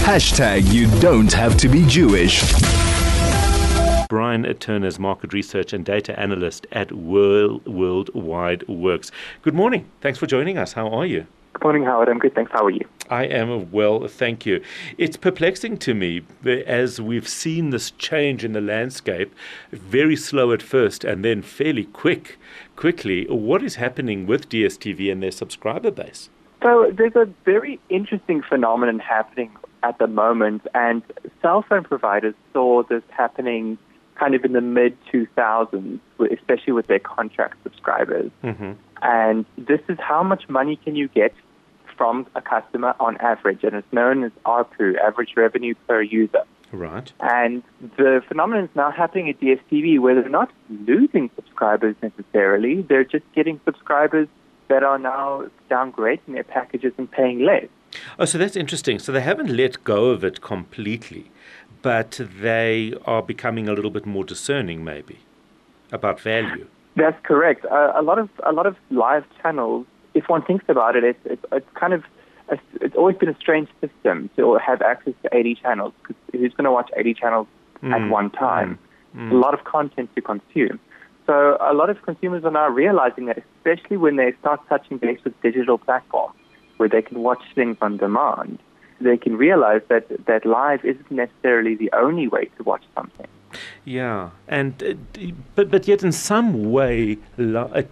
You don't have to be Jewish. Brian Turner is market research and data analyst at Worldwide Works. Good morning. Thanks for joining us. How are you? Good morning, Howard. I'm good, thanks. How are you? I am well, thank you. It's perplexing to me as we've seen this change in the landscape, very slow at first and then fairly quickly. What is happening with DSTV and their subscriber base? So there's a very interesting phenomenon happening at the moment, and cell phone providers saw this happening kind of in the mid-2000s, especially with their contract subscribers. Mm-hmm. And this is how much money can you get from a customer on average, and it's known as ARPU, average revenue per user. Right. And the phenomenon is now happening at DSTV where they're not losing subscribers necessarily, they're just getting subscribers that are now downgrading their packages and paying less. Oh, so that's interesting. So they haven't let go of it completely, but they are becoming a little bit more discerning maybe about value. That's correct. A lot of live channels, if one thinks about it, it's always been a strange system to have access to 80 channels, because who's going to watch 80 channels at one time? A lot of content to consume. So a lot of consumers are now realizing that, especially when they start touching base with digital platforms where they can watch things on demand, they can realize that live isn't necessarily the only way to watch something. Yeah, and but yet in some way, live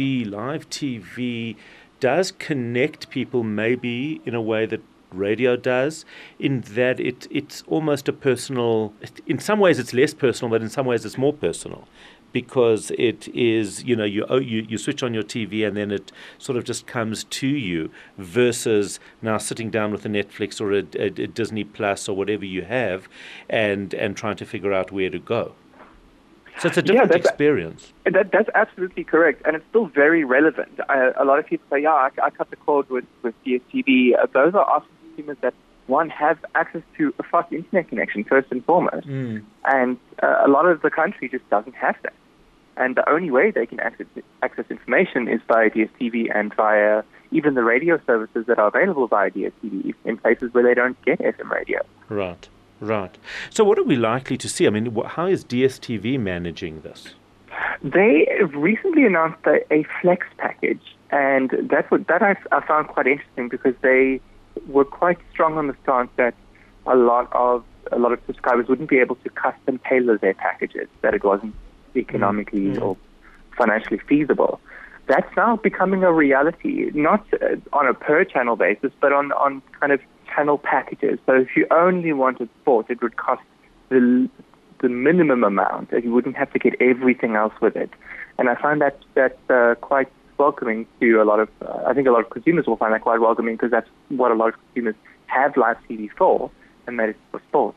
TV does connect people maybe in a way that radio does, in that it's almost a personal. In some ways, it's less personal, but in some ways, it's more personal. Because it is, you switch on your TV and then it sort of just comes to you, versus now sitting down with a Netflix or a Disney Plus or whatever you have and trying to figure out where to go. So it's a different experience. That's absolutely correct, and it's still very relevant. A lot of people say, I cut the cord with DSTV. Those are often consumers that, one, have access to a fast internet connection, first and foremost. And a lot of the country just doesn't have that. And the only way they can access information is via DSTV and via even the radio services that are available via DSTV in places where they don't get FM radio. Right. So what are we likely to see? I mean, how is DSTV managing this? They recently announced a flex package, and that I found quite interesting, because they were quite strong on the stance that a lot of subscribers wouldn't be able to custom tailor their packages, that it wasn't economically or financially feasible. That's now becoming a reality, not on a per channel basis, but on kind of channel packages. So if you only wanted sport, it would cost the minimum amount, and you wouldn't have to get everything else with it. And I find that quite welcoming to a lot of, I think a lot of consumers will find that quite welcoming, because that's what a lot of consumers have live TV for, and that is for sport.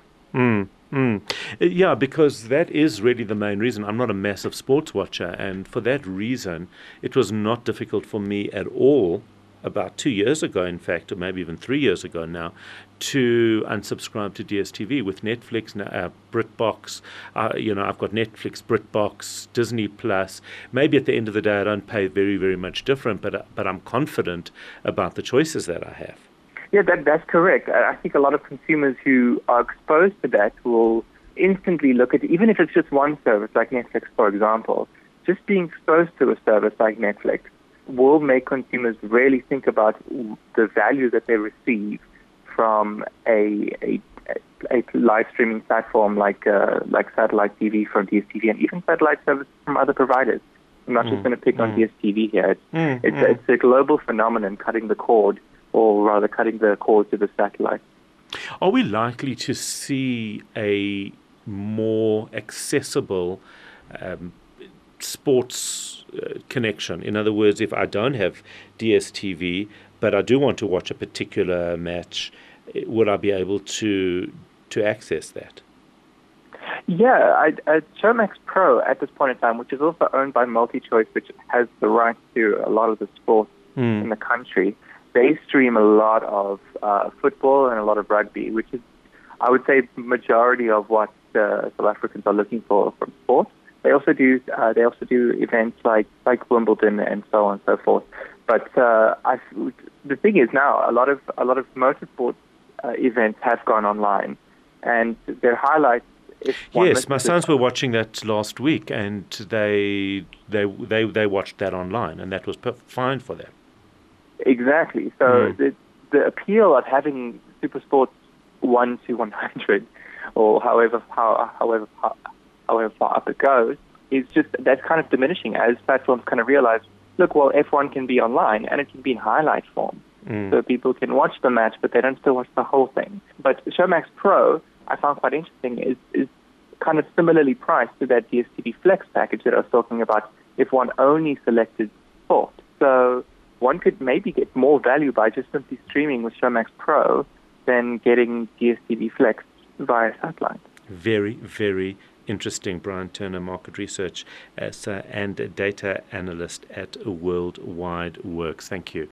Yeah, because that is really the main reason. I'm not a massive sports watcher, and for that reason, it was not difficult for me at all, about 2 years ago, in fact, or maybe even 3 years ago now, to unsubscribe to DSTV. With Netflix, BritBox, I've got Netflix, BritBox, Disney Plus. Maybe at the end of the day, I don't pay very, very much different, but I'm confident about the choices that I have. Yeah, that's correct. I think a lot of consumers who are exposed to that will instantly look at, even if it's just one service like Netflix, for example, just being exposed to a service like Netflix will make consumers really think about the value that they receive from a live streaming platform like satellite TV from DSTV, and even satellite services from other providers. I'm not just going to pick on DSTV here. It's a global phenomenon, cutting the cord, or rather cutting the cord to the satellite. Are we likely to see a more accessible sports connection? In other words, if I don't have DSTV, but I do want to watch a particular match, would I be able to access that? Yeah, Showmax Pro at this point in time, which is also owned by MultiChoice, which has the rights to a lot of the sports in the country, they stream a lot of football and a lot of rugby, which is, I would say, majority of what South Africans are looking for from sports. They also do events like Wimbledon and so on and so forth. But the thing is now, a lot of motorsports events have gone online, and their highlights. Yes, my sons were watching that last week, and they watched that online, and that was fine for them. Exactly. So the appeal of having Super Sports 1 to 100, or however far up it goes, is just that's kind of diminishing as platforms kind of realize, look, well, F1 can be online and it can be in highlight form, so people can watch the match, but they don't still watch the whole thing. But Showmax Pro, I found quite interesting, is kind of similarly priced to that DSTV Flex package that I was talking about if one only selected sport. So one could maybe get more value by just simply streaming with Showmax Pro than getting DSTV Flex via satellite. Very, very interesting. Brian Turner, market research and data analyst at Worldwide Works. Thank you.